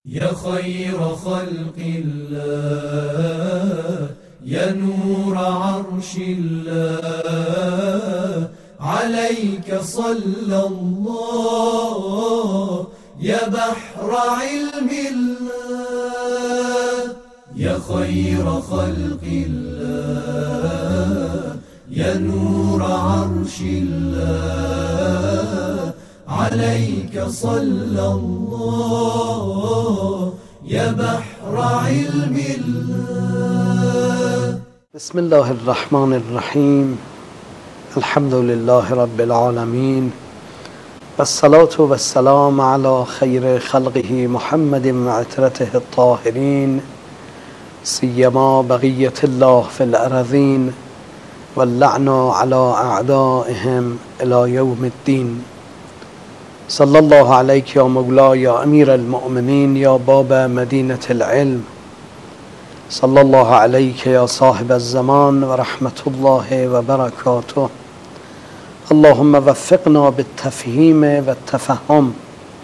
يا خير خلق الله يا نور عرش الله عليك صلى الله يا بحر علم الله يا خير خلق الله يا نور عرش الله عليك صلى الله يا بحر علم الله. بسم الله الرحمن الرحیم. الحمد لله رب العالمین والصلاة والسلام على خیر خلقه محمد وعترته الطاهرین سیما بقیة الله في الأرضین واللعن على أعدائهم إلى يوم الدين. صلى الله عليك يا مولاي يا أمير المؤمنين يا باب مدينة العلم. صلى الله عليك يا صاحب الزمان ورحمة الله وبركاته. اللهم وفقنا بالتفهیم و التفهم.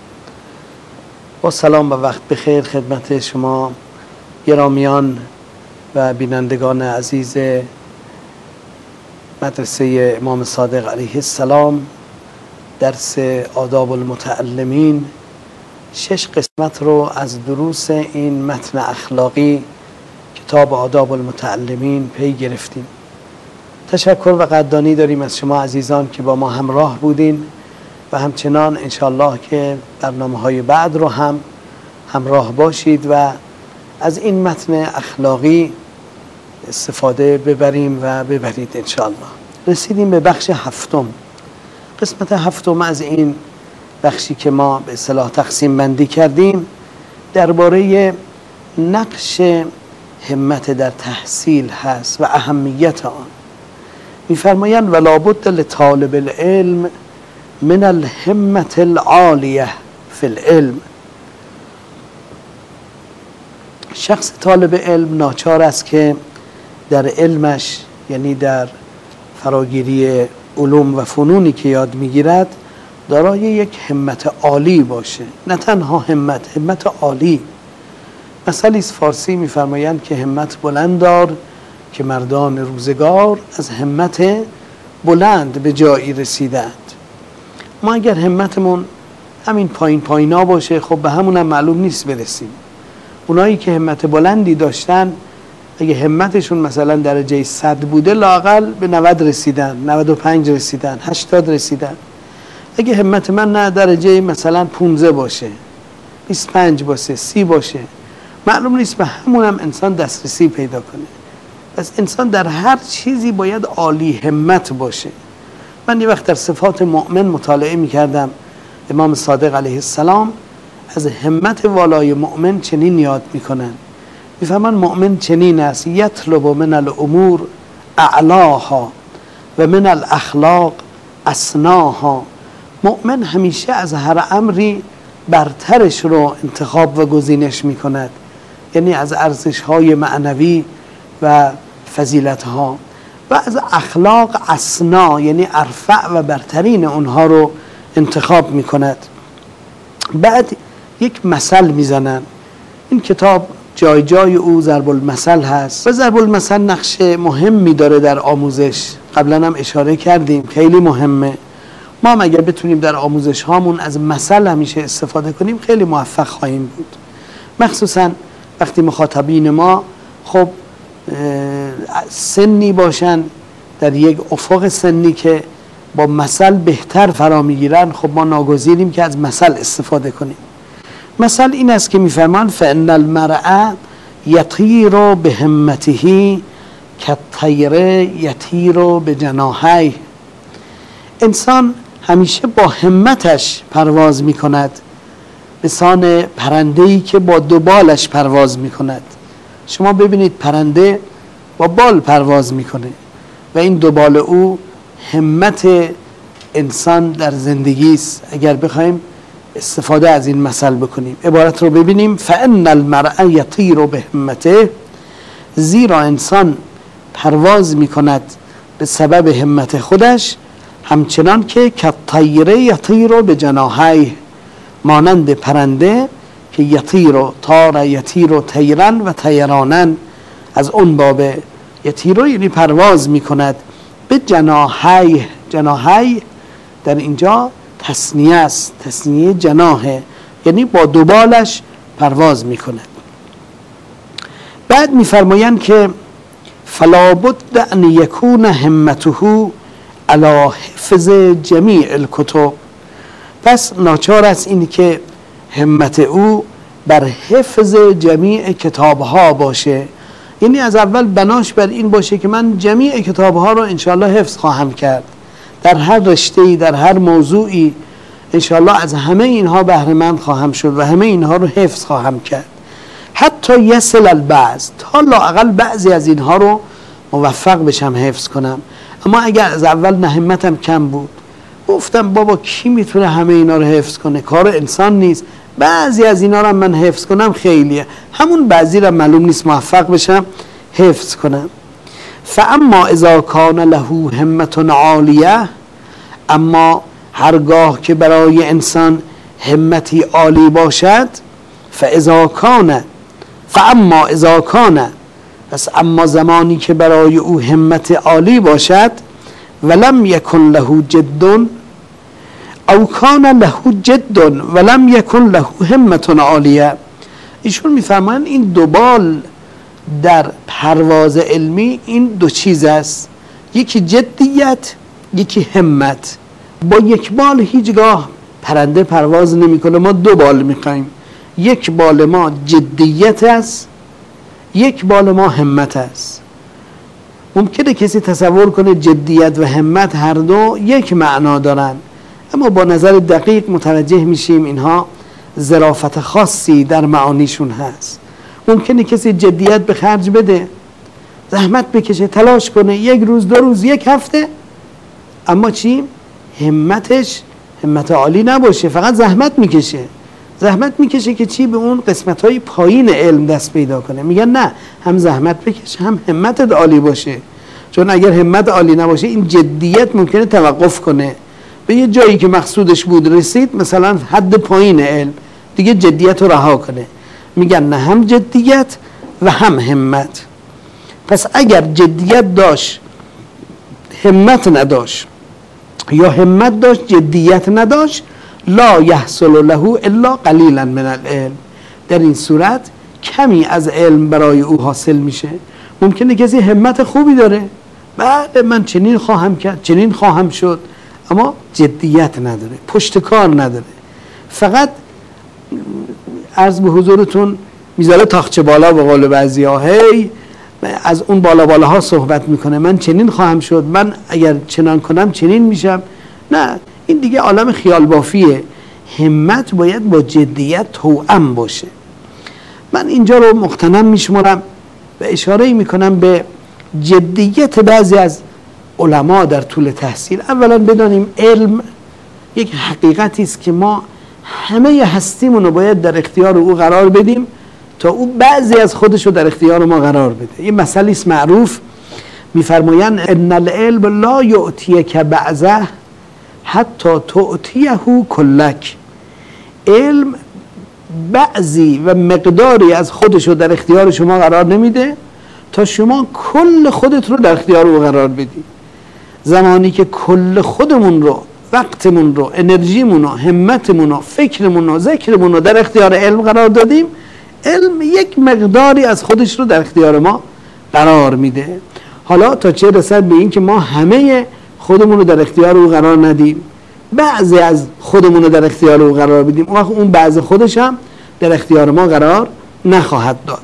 و سلام و وقت بخیر خدمت شما گرامیان و بینندگان عزیز مدرسه امام صادق علیه السلام، درس آداب المتعلمین. 6 قسمت رو از دروس این متن اخلاقی کتاب آداب المتعلمین پی گرفتیم. تشکر و قدردانی داریم از شما عزیزان که با ما همراه بودین و همچنان انشالله که برنامه‌های بعد رو هم همراه باشید و از این متن اخلاقی استفاده ببریم و ببرید انشالله. رسیدیم به بخش هفتم. قسمت هفتم از این بخشی که ما به اصطلاح تقسیم بندی کردیم درباره نقش همت در تحصیل هست و اهمیت آن. می‌فرمایند ولا بد لطالب العلم من الهمة العالیه فی العلم. شخص طالب علم ناچار است که در علمش، یعنی در فراگیری علوم و فنونی که یاد میگیرد، دارای یک همت عالی باشه. نه تنها همت عالی. مثلی از فارسی میفرمایند که همت بلند دار که مردان روزگار از همت بلند به جایی رسیدند. ما اگر همتمون همین پایینا باشه، خب به همون هم معلوم نیست برسیم. اونایی که همت بلندی داشتن اگه همتشون مثلا درجه 100 بوده لااقل به 90 رسیدن، 95 رسیدن، 80 رسیدن. اگه همت من نه درجه مثلا 15 باشه، 25 باشه، 30 باشه، معلوم نیست. به همون هم انسان دسترسی پیدا کنه. پس انسان در هر چیزی باید عالی همت باشه. من یه وقت در صفات مؤمن مطالعه میکردم. امام صادق علیه السلام از همت والای مؤمن چنین یاد میکنن. میفهمن مؤمن چنین است: یطلب من الامور اعلاها و من الاخلاق اسناها. مؤمن همیشه از هر امری برترش رو انتخاب و گزینش میکند، یعنی از ارزش های معنوی و فضیلت ها، و از اخلاق اسنا، یعنی ارفع و برترین اونها رو انتخاب میکند. بعد یک مثل میزنن. این کتاب جای جای او ضرب المثل هست و ضرب المثل نقش مهمی داره در آموزش. قبلا هم اشاره کردیم خیلی مهمه. ما هم اگر بتونیم در آموزش هامون از مثل همیشه استفاده کنیم خیلی موفق خواهیم بود. مخصوصا وقتی مخاطبین ما خب سنی باشن، در یک افق سنی که با مثل بهتر فرا میگیرن، خب ما ناگزیریم که از مثل استفاده کنیم. مثل این است که میفرمان فان المرء یطیر بهمته کالطیر یطیر بجناحیه. انسان همیشه با همتش پرواز میکند به سان پرنده‌ای که با دو بالش پرواز میکند. شما ببینید پرنده با بال پرواز میکنه و این دو بال او همت انسان در زندگی است. اگر بخوایم استفاده از این مثل بکنیم، عبارت رو ببینیم: فان المرء یطیر بهمته، زیرا انسان پرواز میکند به سبب همت خودش، همچنان که کالطیر یطیر بجناحیه، مانند پرنده که که یطیر و طار یطیر و طیرن و طیرانن، از اون باب یطیر یعنی پرواز میکند، به جناحی، جناحی در اینجا تثنیه است، تثنیه جناحه یعنی با دو بالش پرواز میکند. بعد میفرمایند که فلا بد ان یکون همته علی حفظ جمیع الکتب، پس ناچار است این که همت او بر حفظ جمیع کتابها باشه، یعنی از اول بناش بر این باشه که من جمیع کتابها رو انشاءالله حفظ خواهم کرد، در هر رشته‌ای در هر موضوعی انشاءالله از همه اینها بهره مند خواهم شد و همه اینها رو حفظ خواهم کرد. حتی یصل البعض، تا لااقل بعضی از اینها رو موفق بشم حفظ کنم. اما اگر از اول نه همتم کم بود، گفتم بابا کی میتونه همه اینا رو حفظ کنه، کار انسان نیست، بعضی از اینا رو من حفظ کنم خیلیه، همون بعضی رو معلوم نیست موفق بشم حفظ کنم. فاما اذا کان له همت عالیه، اما هرگاه که برای انسان همتی عالی باشد، فاما اذا کان، پس اما زمانی که برای او همت عالی باشد، ولم یکن له جد او کان له جد ولم یکن له همت عالیه، ایشون میفرمایند این دو بال در پرواز علمی این دو چیز است، یکی جدیت یکی همت. با یک بال هیچگاه پرنده پرواز نمیکنه، ما دو بال میخوایم، یک بال ما جدیت است، یک بال ما همت است. ممکنه کسی تصور کنه جدیت و همت هر دو یک معنا دارن، اما با نظر دقیق متوجه میشیم اینها ظرافت خاصی در معانیشون هست. ممکنه کسی جدیت به خرج بده، زحمت بکشه، تلاش کنه، یک روز دو روز یک هفته، اما چی؟ همتش همت عالی نباشه، فقط زحمت میکشه که چی؟ به اون قسمت های پایین علم دست پیدا کنه. میگن نه، هم زحمت بکش هم همتت عالی باشه، چون اگر همت عالی نباشه این جدیت ممکنه توقف کنه، به یه جایی که مقصودش بود رسید، مثلا حد پایین علم، دیگه جدیت رو رها کنه. میگن نه، هم جدیت و هم همت. پس اگر جدیت داشت همت نداشت، یا همت داشت جدیت نداشت، لا یحصل له الا قلیلا من العلم، در این صورت کمی از علم برای او حاصل میشه. ممکنه کسی همت خوبی داره، بله من چنین خواهم کرد، چنین خواهم شد، اما جدیت نداره، پشت کار نداره، فقط عرض به حضورتون میذاره تاخچه بالا به قول بعضیا، هی از اون بالا بالاها صحبت میکنه، من چنین خواهم شد، من اگر چنان کنم چنین میشم. نه، این دیگه عالم خیال بافیه. همت باید با جدیت توأم باشه. من اینجا رو مغتنم میشمارم و اشاره میکنم به جدیت بعضی از علما در طول تحصیل. اولا بدانیم علم یک حقیقتی است که ما همه هستیمون رو باید در اختیار او قرار بدیم تا او بعضی از خودش رو در اختیار ما قرار بده. این مسئله است معروف، میفرمایند ان العلم لا یعطیک بعضه حتی تعطیه کلک، علم بعضی و مقداری از خودش رو در اختیار شما قرار نمیده تا شما کل خودت رو در اختیار او قرار بدی. زمانی که کل خودمون رو، وقتمون رو، انرژیمون رو، همتمون رو، فکرمون رو، ذکرمون رو در اختیار علم قرار دادیم، علم یک مقداری از خودش رو در اختیار ما قرار میده. حالا تا چه رسد به این که ما همه خودمون رو در اختیار او قرار ندیم، بعضی از خودمون رو در اختیار او قرار بدیم، اون بعض خودش هم در اختیار ما قرار نخواهد داد.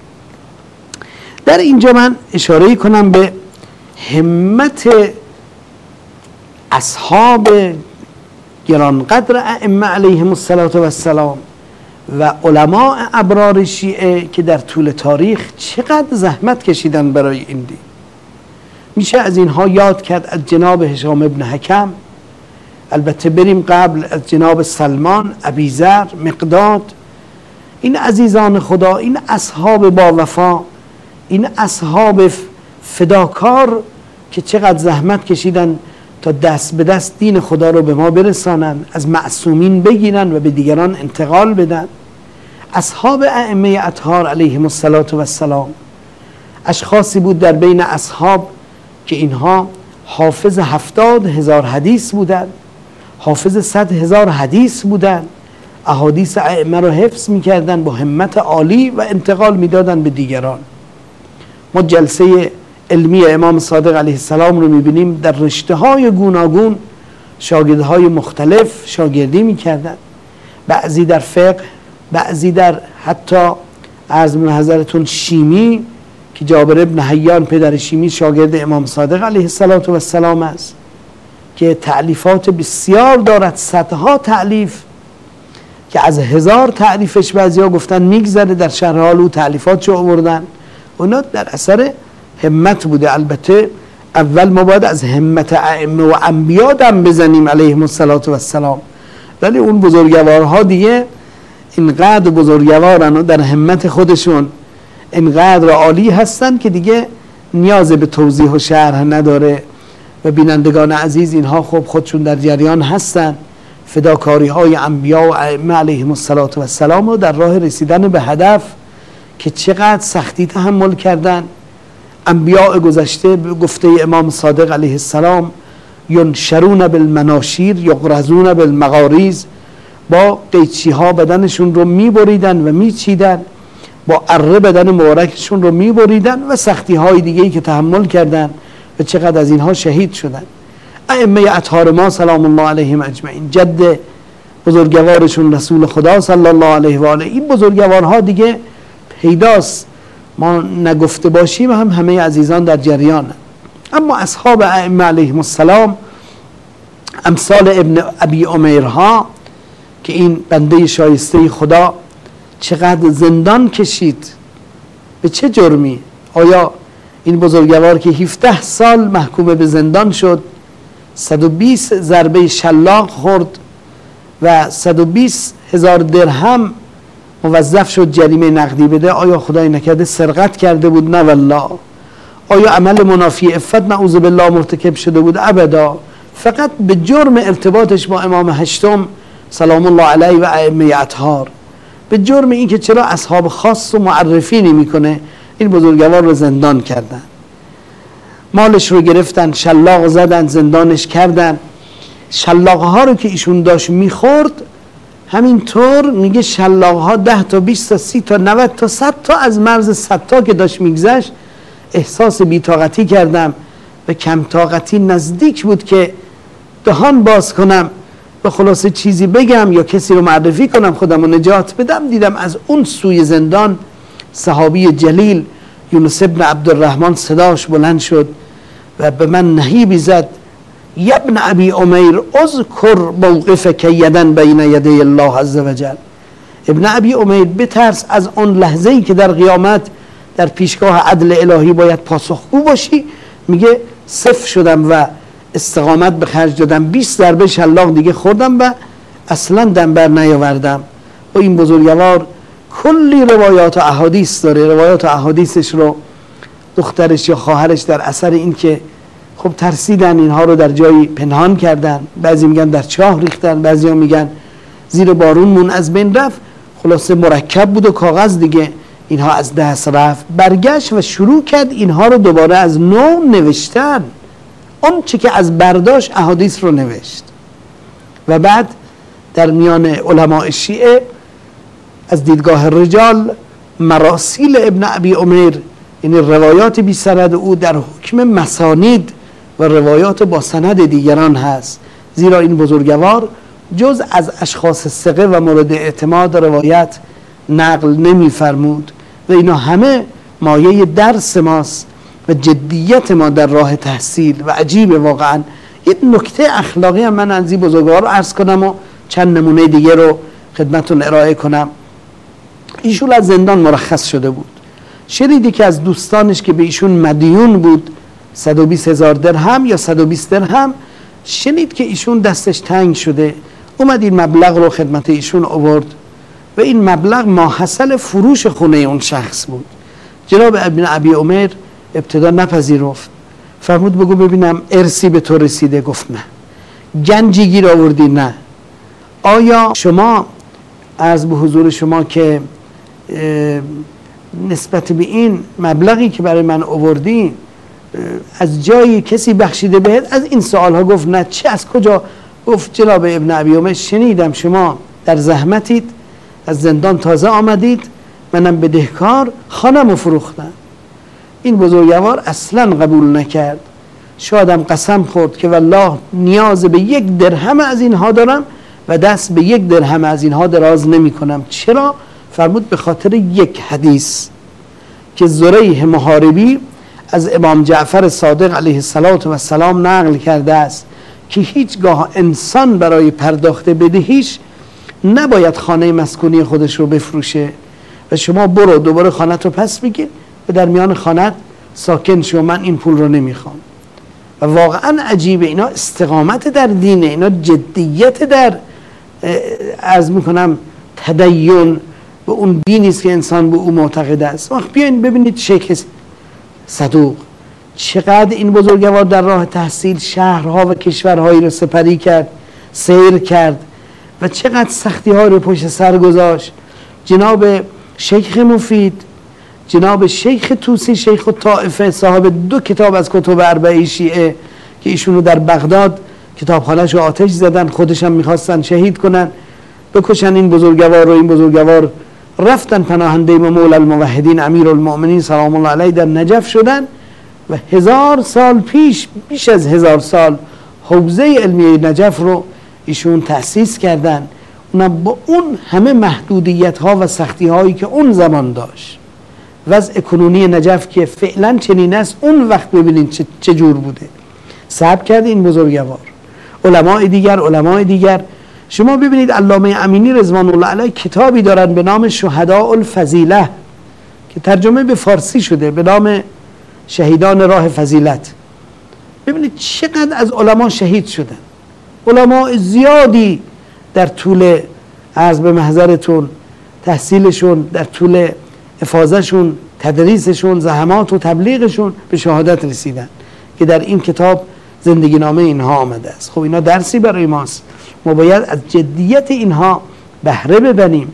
در اینجا من اشاره کنم به همت اصحاب گرانقدر ائمه علیهم السلام و علماء ابرار شیعه که در طول تاریخ چقدر زحمت کشیدن برای این دین. میشه از اینها یاد کرد، از جناب هشام ابن حکم، البته بریم قبل، از جناب سلمان، ابیذر، مقداد، این عزیزان خدا، این اصحاب با وفا، این اصحاب فداکار که چقدر زحمت کشیدن تا دست به دست دین خدا رو به ما برسانن، از معصومین بگیرن و به دیگران انتقال بدن. اصحاب ائمه اطهار علیهم السلام اشخاصی بود در بین اصحاب که اینها حافظ 70,000 حدیث بودند، حافظ 100,000 حدیث بودند، احادیث ائمه را حفظ میکردن با همت عالی و انتقال میدادن به دیگران. ما جلسه علمی امام صادق علیه السلام رو میبینیم در رشته های گوناگون شاگردهای مختلف شاگردی میکردن، بعضی در فقه، بعضی در حتی عرض من حضرتون شیمی که جابر ابن حیان پدر شیمی شاگرد امام صادق علیه السلام است که تألیفات بسیار دارد، صدها تألیف که از 1000 تعریفش بعضیا گفتن میگذره، در شرح حال او تألیفاتشو آوردن. اونا در اثر همت بوده. البته اول ما باید از همت ائمه و انبیا دم بزنیم علیهم السلام، ولی اون بزرگوارها دیگه اینقدر بزرگوارن و در همت خودشون اینقدر عالی هستن که دیگه نیاز به توضیح و شرح نداره و بینندگان عزیز اینها خب خودشون در جریان هستن. فداکاری های انبیا و ائمه علیهم السلام رو در راه رسیدن به هدف که چقدر سختی تحمل کردن. انبیاء گذشته به گفته امام صادق علیه السلام ینشرون بالمناشیر یغرزون بالمغاریز، با قیچی ها بدنشون رو میبریدن و میچیدن، با اره بدن مبارکشون رو میبریدن و سختی های دیگه‌ای که تحمل کردن و چقدر از اینها شهید شدن. ائمه اطهار ما سلام الله علیهم اجمعین، جد بزرگوارشون رسول خدا صلی الله علیه و آله، این بزرگوارها دیگه پیداست، ما نگفته باشیم هم همه عزیزان در جریان. اما اصحاب ائمه علیهم السلام امثال ابن ابی عمیرها که این بنده شایسته خدا چقدر زندان کشید، به چه جرمی؟ آیا این بزرگوار که 17 سال محکوم به زندان شد، 120 ضربه شلاق خورد و 120,000 درهم موظف شد جریمه نقدی بده، آیا خدای نکرده سرقت کرده بود؟ نه والله. آیا عمل منافی عفت نعوذ بالله مرتکب شده بود؟ ابدا. فقط به جرم ارتباطش با امام هشتم سلام الله علیه و ائمه اطهار، به جرم این که چرا اصحاب خاص و معرفی نمیکنه، این بزرگوار رو زندان کردن، مالش رو گرفتن، شلاق زدن، زندانش کردن. شلاق ها رو که ایشون داشت میخورد همینطور میگه شلاق ها 10 تا 20 تا 30 تا 90 تا 100 تا از مرز 100 تا که داشت میگذشت احساس بی‌طاقتی کردم و کم طاقتی نزدیک بود که دهان باز کنم و خلاصه چیزی بگم یا کسی رو معرفی کنم خودم رو نجات بدم. دیدم از اون سوی زندان صحابی جلیل یونس ابن عبدالرحمن صداش بلند شد و به من نهیبی زد: یا ابن ابی عمیر اذکر موقفک یدا بین یدی الله عز وجل. ابن ابی عمیر بترس از اون لحظه‌ای که در قیامت در پیشگاه عدل الهی باید پاسخگو باشی. میگه صفر شدم و استقامت به خرج دادم، 20 ضربه شلاق دیگه خوردم و اصلا دم بر نیاوردم. و این بزرگوار کلی روایات و احادیث داره، روایات و احادیثش رو دخترش یا خواهرش در اثر این که خب ترسیدن اینها رو در جایی پنهان کردن، بعضی میگن در چاه ریختن، بعضی ها میگن زیر بارون از بین رفت. خلاصه مرکب بود و کاغذ دیگه، اینها از دست رفت. برگشت و شروع کرد اینها رو دوباره از نو نوشتن، اون چی که از برداشت احادیث رو نوشت. و بعد در میان علماء شیعه از دیدگاه رجال مراسیل ابن ابی عمیر، یعنی روایات بی سند او در حکم مسانید و روایات با سند دیگران هست، زیرا این بزرگوار جز از اشخاص ثقه و مورد اعتماد روایت نقل نمی فرمود و اینا همه مایه درس ماست و جدیت ما در راه تحصیل. و عجیبه واقعا. این نکته اخلاقی هم من از این بزرگوار رو عرض کنم و چند نمونه دیگه رو خدمتون ارائه کنم. ایشون از زندان مرخص شده بود، شنیدی که از دوستانش که به ایشون مدیون بود 120,000 درهم یا 120 درهم، شنید که ایشون دستش تنگ شده، اومد این مبلغ رو خدمت ایشون آورد و این مبلغ ماحصل فروش خونه اون شخص بود. جناب ابن ابی عمیر ابتدا نپذیرفت، فرمود بگو ببینم ارثی به تو رسیده؟ گفت نه. گنجی گیر آوردی؟ نه. آیا شما عرض به حضور شما که نسبت به این مبلغی که برای من آوردین از جایی کسی بخشیده بهت؟ از این سوال ها گفت نه. چه از کجا؟ گفت جناب ابن ابی امیه شنیدم شما در زحمتید، از زندان تازه آمدید، منم بدهکار، خانه‌مو فروختم. این بزرگوار اصلا قبول نکرد. شادم قسم خورد که والله نیاز به 1 درهم از اینها دارم و دست به 1 درهم از اینها دراز نمی کنم. چرا؟ فرمود به خاطر یک حدیث که زریح محاربی از امام جعفر صادق علیه السلام نقل کرده است که هیچگاه انسان برای پرداخت بدهیش نباید خانه مسکونی خودش رو بفروشه و شما برو دوباره خانت رو پس بگیر و در میان خانت ساکن شو، من این پول رو نمیخوام. و واقعا عجیبه، اینا استقامت در دینه، اینا جدیت در عرض میکنم تدین و اون دینی است که انسان به او معتقد است. وقت بیاین ببینید شیخ صدوق چقدر این بزرگوار در راه تحصیل شهرها و کشورهایی رو سپری کرد، سیر کرد و چقدر سختی ها رو پشت سر گذاشت. جناب شیخ مفید، جناب شیخ توسی شیخ الطائفه صاحب 2 کتاب از کتب اربعه شیعه که ایشونو در بغداد کتابخانه‌شو آتش زدن، خودشم میخواستن شهید کنن بکشن این بزرگوار رو. این بزرگوار رفتن پناهنده مولا الموحدین امیر المؤمنین سلام الله علیه در نجف شدن و 1000 سال پیش، بیش از 1000 سال حوزه علمیه نجف رو ایشون تأسیس کردن، اونم با اون همه محدودیت ها و سختی هایی که اون زمان داشت. وضع کنونی نجف که فعلا چنین است، اون وقت ببینید چه جور بوده. صبر کرد این بزرگوار. علماء دیگر شما ببینید علامه امینی رضوان الله علیه کتابی دارن به نام شهداء الفضیله که ترجمه به فارسی شده به نام شهیدان راه فضیلت. ببینید چقدر از علما شهید شدن. علماء زیادی در طول عرض به محضرتون تحصیلشون، در طول افاضهشون، تدریسشون، زحمات و تبلیغشون به شهادت رسیدن که در این کتاب زندگی نامه اینها آمده است. خب اینا درسی برای ماست. ما باید از جدیت اینها بهره ببریم.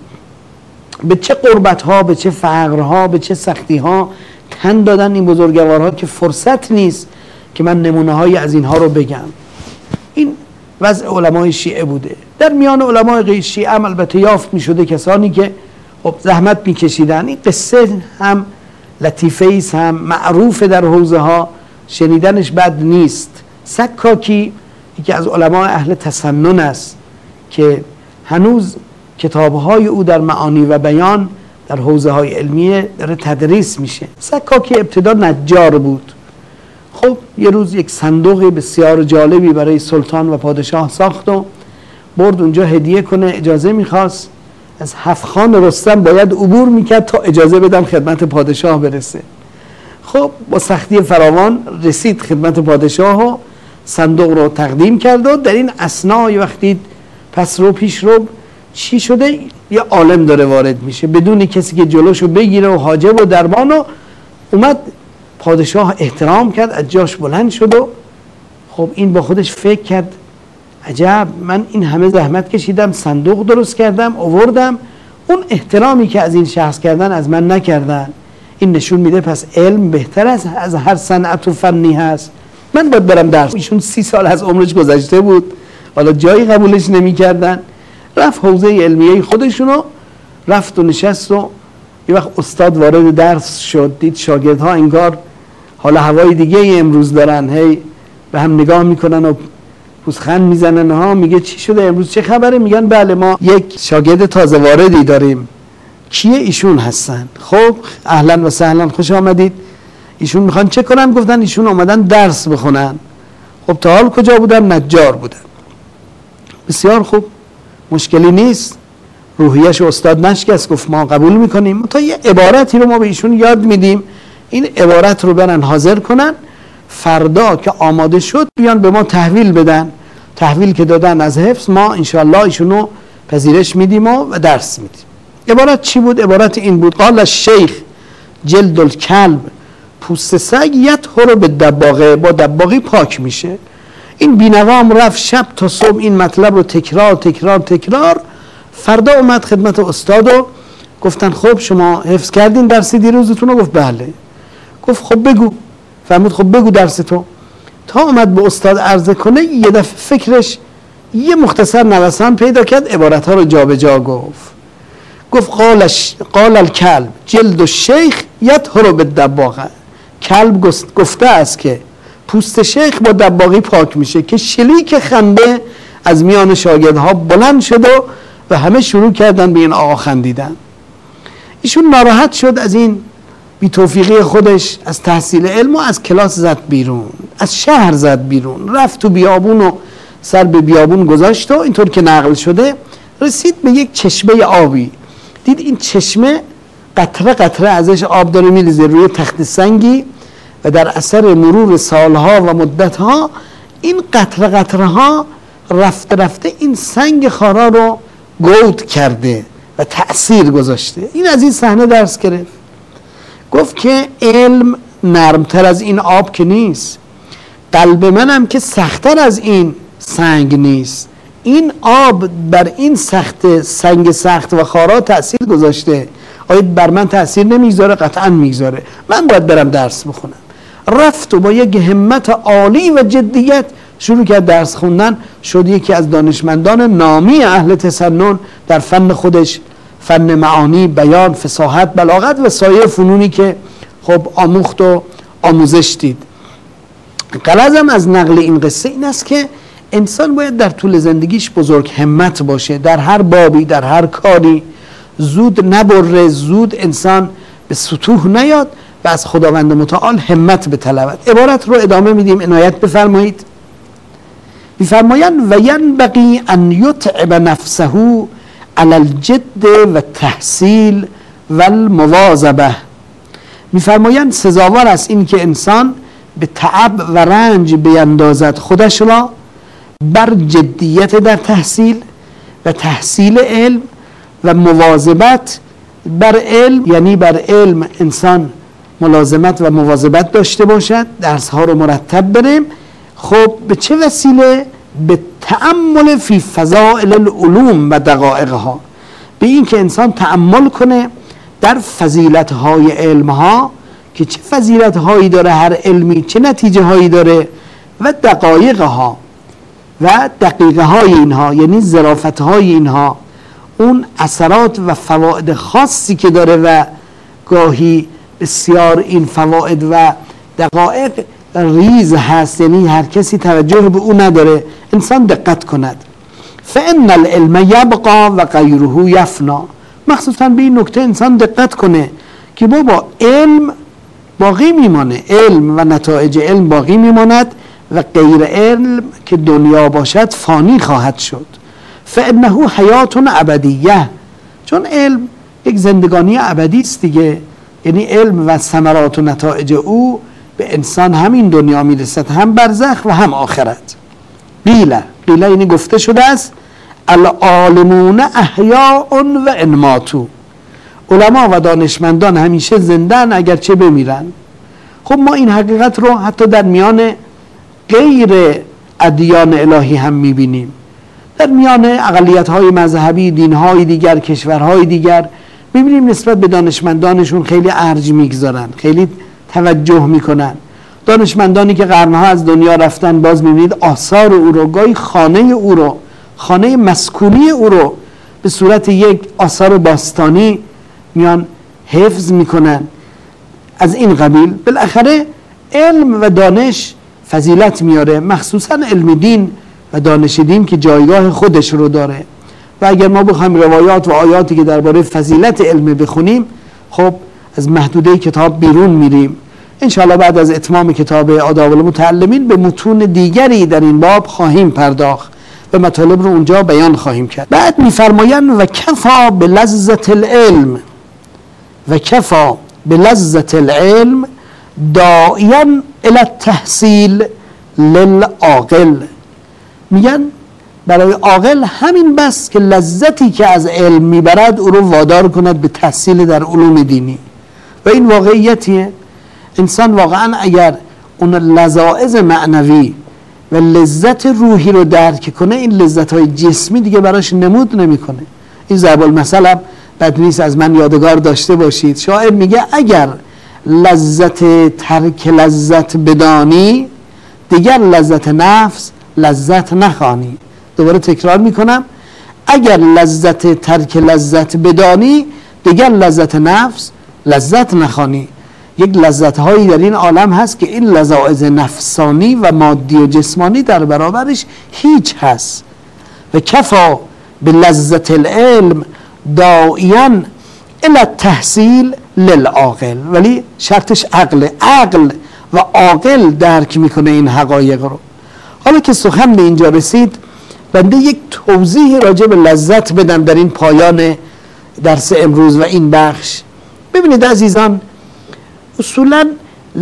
به چه قربتها، به چه فقرها، به چه سختیها تن دادن این بزرگوارها که فرصت نیست که من نمونه های از اینها رو بگم. این وضع علمای شیعه بوده. در میان علمای غیر شیعه هم البته یافت می شده کسانی که خب زحمت می کشیدن. این قصه هم لطیفه ایست، هم معروف در حوزه ها، شنیدنش بد نیست. سکاکی یکی از علمای اهل تسنن است که هنوز کتابهای او در معانی و بیان در حوزه های علمیه داره تدریس میشه. سکاکی ابتدا نجار بود. خب یه روز یک صندوق بسیار جالبی برای سلطان و پادشاه ساخت و برد اونجا هدیه کنه. اجازه میخواست، از هفتخان رستم باید عبور میکرد تا اجازه بدم خدمت پادشاه برسه. خب با سختی فراوان رسید خدمت پادشاه و صندوق رو تقدیم کرد و در این اثناء وقتی پس رو پیش رو چی شده؟ یه عالم داره وارد میشه بدون کسی که جلوشو بگیره و حاجب و دربان. و اومد پادشاه احترام کرد، از جاش بلند شد و خب این با خودش فکر کرد عجب، من این همه زحمت کشیدم، صندوق درست کردم، آوردم، اون احترامی که از این شخص کردن از من نکردن. این نشون میده پس علم بهتر از هر صنعت و فنی هست. من باید برم درس. ایشون 30 سال از عمرش گذشته بود، حالا جایی قبولش نمی‌کردن. رفت حوزه علمیه خودشونو، رفت و نشست و یه وقت استاد وارد درس شد، دید شاگردها انگار حالا هوای دیگه امروز دارن، هی به هم نگاه میکنن و پوزخند میزنن. ها میگه چی شده امروز، چه خبره؟ میگن بله ما یک شاگرد تازه واردی داریم. کیه؟ ایشون هستن. خب اهلا و سهلا، خوش آمدید. ایشون میخوان چه کنن؟ گفتن ایشون اومدن درس بخونن. خب تا حال کجا بودن؟ نجار بودن. بسیار خوب، مشکلی نیست. روحیش استاد نشکست، گفت ما قبول میکنیم. تا یه عبارتی رو ما به ایشون یاد میدیم، این عبارت رو برن حاضر کنن، فردا که آماده شد بیان به ما تحویل بدن. تحویل که دادن از حفظ، ما انشاءالله ایشونو پذیرش میدیم و درس میدیم. عبارت چی بود؟ عبارت این بود: قال الشیخ جلد الکلب، پوست سگ یطهر به دباغه، با دباغی پاک میشه. این بینوام رفت شب تا صبح این مطلب رو تکرار. فردا اومد خدمت استاد و گفتن خب شما حفظ کردین درس دیروزتون رو؟ گفت بله. گفت خب بگو. فرمود خب بگو درس تو. تا اومد به استاد عرضه کنه یه دفعه فکرش یه مختصر نوسان پیدا کرد، عبارت ها رو جا به جا گفت قال الکلب جلد الشیخ یطهر بالدباغه. کلب گفته است که پوست شیخ با دباغی پاک میشه، که شلیک خنده از میان شاگردها بلند شد و همه شروع کردن به این آقا خندیدن. ایشون ناراحت شد از این بی توفیقی خودش، از تحصیل علم و از کلاس زد بیرون، از شهر زد بیرون، رفت تو بیابون و سر به بیابون گذاشت و اینطور که نقل شده رسید به یک چشمه آبی. دید این چشمه قطره قطره ازش آب داره میریزه روی تخت سنگی و در اثر مرور سالها و مدتها این قطره قطره ها رفته رفته این سنگ خارا رو گود کرده و تأثیر گذاشته. این از این صحنه درس گرفت. گفت که علم نرمتر از این آب که نیست، قلب منم که سختتر از این سنگ نیست. این آب بر این سنگ سخت و خارا تأثیر گذاشته، آیا بر من تأثیر نمیگذاره؟ قطعا میگذاره. من باید برم درس بخونم. رفت و با یک همت عالی و جدیت شروع کرد درس خوندن، شد یکی از دانشمندان نامی اهل تسنن در فن خودش، فن معانی، بیان، فصاحت، بلاغت و سایر فنونی که خب آموخت و آموزش دید. غرضم از نقل این قصه این است که انسان باید در طول زندگیش بزرگ همت باشه، در هر بابی، در هر کاری زود نبره، زود انسان به سطوح نیاد و از خداوند متعال همت بطلبد. عبارت رو ادامه میدیم، عنایت بفرمایید. میفرمایند و ینبغی ان یتعب نفسه علی الجد و تحصیل و المواظبه. میفرمایند سزاوار است این که انسان به تعب و رنج بیندازد خودش را بر جدیت در تحصیل و تحصیل علم و مواظبت بر علم، یعنی بر علم انسان ملازمت و مواظبت داشته باشد، درس ها رو مرتب بریم. خب به چه وسیله؟ به تأمل فی فضائل العلوم و دقائقها، به این که انسان تأمل کنه در فضیلت های علم ها که چه فضیلت هایی داره هر علمی، چه نتیجه هایی داره، و دقایق ها و دقیقه های اینها، یعنی ظرافت های اینها، اون اثرات و فواید خاصی که داره و گاهی بسیار این فواید و دقایق ریز هست، یعنی هر کسی توجه به او نداره. انسان دقت کند. فان العلم یبقى و غیره یفنا. مخصوصا به این نکته انسان دقت کنه که بابا علم باقی میمانه، علم و نتایج علم باقی میماند و غیر علم که دنیا باشد فانی خواهد شد. فانه حیات ابدیه، چون علم یک زندگانی ابدی است دیگه. یعنی علم و ثمرات و نتایج او به انسان همین دنیا میرسد، هم برزخ و هم آخرت. قیل یعنی گفته شده است العالمون احیاء و ان ماتوا. علما و دانشمندان همیشه زندن اگرچه بمیرن. خب ما این حقیقت رو حتی در میان غیر ادیان الهی هم میبینیم، در میان اقلیت‌های مذهبی، دین‌های دیگر، کشورهای دیگر میبینیم نسبت به دانشمندانشون خیلی ارج میگذارن، خیلی توجه میکنن. دانشمندانی که قرنها از دنیا رفتن باز میبینید آثار او رو، گاهی خانه او رو، خانه مسکونی او رو به صورت یک آثار باستانی میان حفظ میکنن. از این قبیل بالاخره علم و دانش فضیلت میاره، مخصوصا علم دین و دانش دین که جایگاه خودش رو داره. و اگر ما بخوایم روایات و آیاتی که درباره فضیلت علم بخونیم، خب از محدوده کتاب بیرون میریم. انشاءالله بعد از اتمام کتاب آداب المتعلمین به متون دیگری در این باب خواهیم پرداخت و مطالب رو اونجا بیان خواهیم کرد. بعد میفرمایند و کفا بلذت العلم و کفا بلذت العلم داعیا الی التحصیل للعاقل. میگن برای عاقل همین بس که لذتی که از علم میبرد او رو وادار کند به تحصیل در علوم دینی. و این واقعیتیه. انسان واقعا اگر اون لذائذ معنوی و لذت روحی رو درک کنه، این لذت های جسمی دیگه براش نمود نمیکنه. این ضرب المثل بد نیست از من یادگار داشته باشید. شاعر میگه اگر لذت ترک لذت بدانی، دیگر لذت نفس لذت نخوانی. دوباره تکرار میکنم، اگر لذت ترک لذت بدانی، دیگر لذت نفس لذت نخوانی. یک لذت هایی در این عالم هست که این لذاذ نفسانی و مادی و جسمانی در برابرش هیچ هست. و کفا به لذت العلم داعیاً الی التحصیل للعاقل، ولی شرطش عقل و عاقل درک میکنه این حقایق رو. حالا که سخن به اینجا رسید، بنده یک توضیح راجع به لذت بدم در این پایان درس امروز و این بخش. ببینید عزیزان، اصولا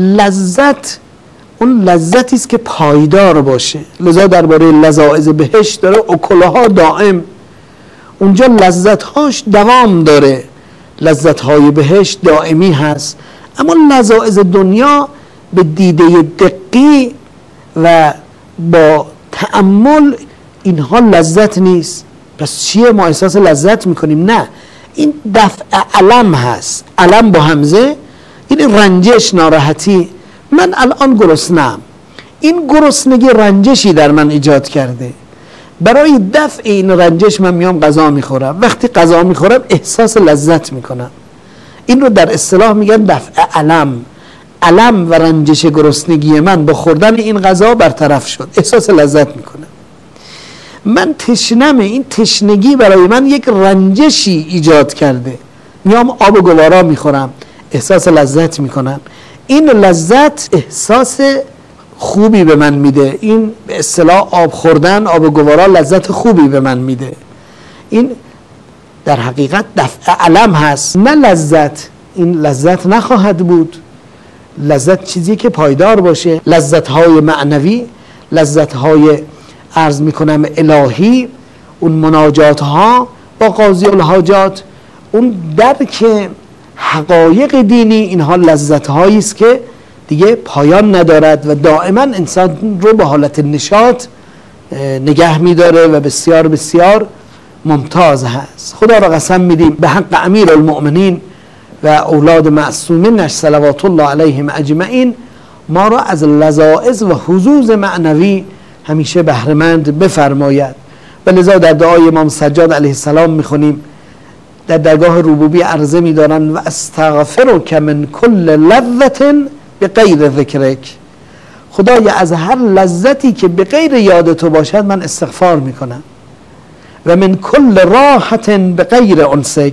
لذت اون لذتی است که پایدار باشه. لذا درباره لذاذ بهشت داره اکلها دائم، اونجا لذت‌هاش دوام داره، لذت‌های بهشت دائمی هست. اما لذاذ دنیا به دیده دقیق و با تأمل اینها لذت نیست. پس چیه ما احساس لذت میکنیم؟ نه، این دفع علم هست، علم با همزه، این رنجش، ناراحتی. من الان گرسنه‌ام، این گرسنگی رنجشی در من ایجاد کرده. برای دفع این رنجش من میام غذا میخورم. وقتی غذا میخورم احساس لذت میکنم. این رو در اصطلاح میگن دفع علم. علم و رنجش گرسنگی من با خوردن این غذا برطرف شد، احساس لذت میکنم. من تشنمه، این تشنگی برای من یک رنجشی ایجاد کرده، میام آب گوارا میخورم، احساس لذت میکنم. این لذت احساس خوبی به من میده. این به اصطلاح آب خوردن، آب گوارا لذت خوبی به من میده. این در حقیقت دفع علم هست، نه لذت. این لذت نخواهد بود. لذت چیزی که پایدار باشه. لذت های معنوی، لذت های عرض میکنم الهی، اون مناجات ها با قاضی الحاجات، اون درک حقایق دینی، اینها لذت هایی است که دیگه پایان ندارد و دائما انسان رو به حالت نشاط نگه میداره و بسیار بسیار ممتاز هست. خدا را قسم میدیم به حق امیر المؤمنین و اولاد معصومینش صلوات الله علیهم اجمعین، ما را از لذاذ و حظوظ معنوی همیشه بهره‌مند بفرماید. و لذا در دعای امام سجاد علیه السلام میخونیم، در درگاه ربوبی عرضه میدارن و استغفرک من کل لذت به غیر ذکرک. خدایا از هر لذتی که به غیر یاد تو باشد من استغفار میکنم. و من کل راحت به غیر انسک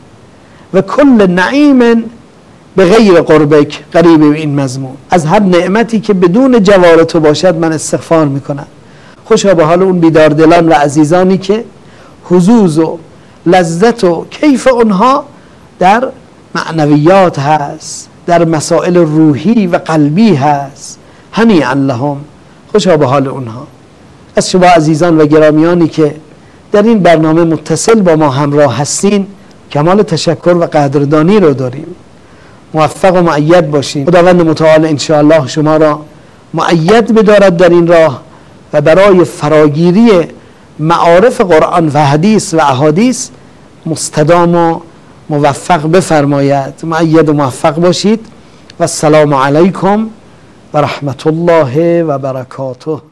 و کل نعیم به غیر قربک. قریب این مضمون، از هر نعمتی که بدون جوار تو باشد من استغفار میکنم. خوشا به حال اون بیداردلان و عزیزانی که حظوظ و لذت و کیف اونها در معنویات هست، در مسائل روحی و قلبی هست. هنیئا لهم، خوشا به حال اونها. از شما عزیزان و گرامیانی که در این برنامه متصل با ما همراه هستین، کمال تشکر و قدردانی رو داریم. موفق و مؤید باشین. خداوند متعال انشاءالله شما را مؤید بدارد در این راه و برای فراگیری معارف قرآن و حدیث و احادیث مستدام و موفق بفرماید. مؤید و موفق باشید و السلام علیکم و رحمت الله و برکاته.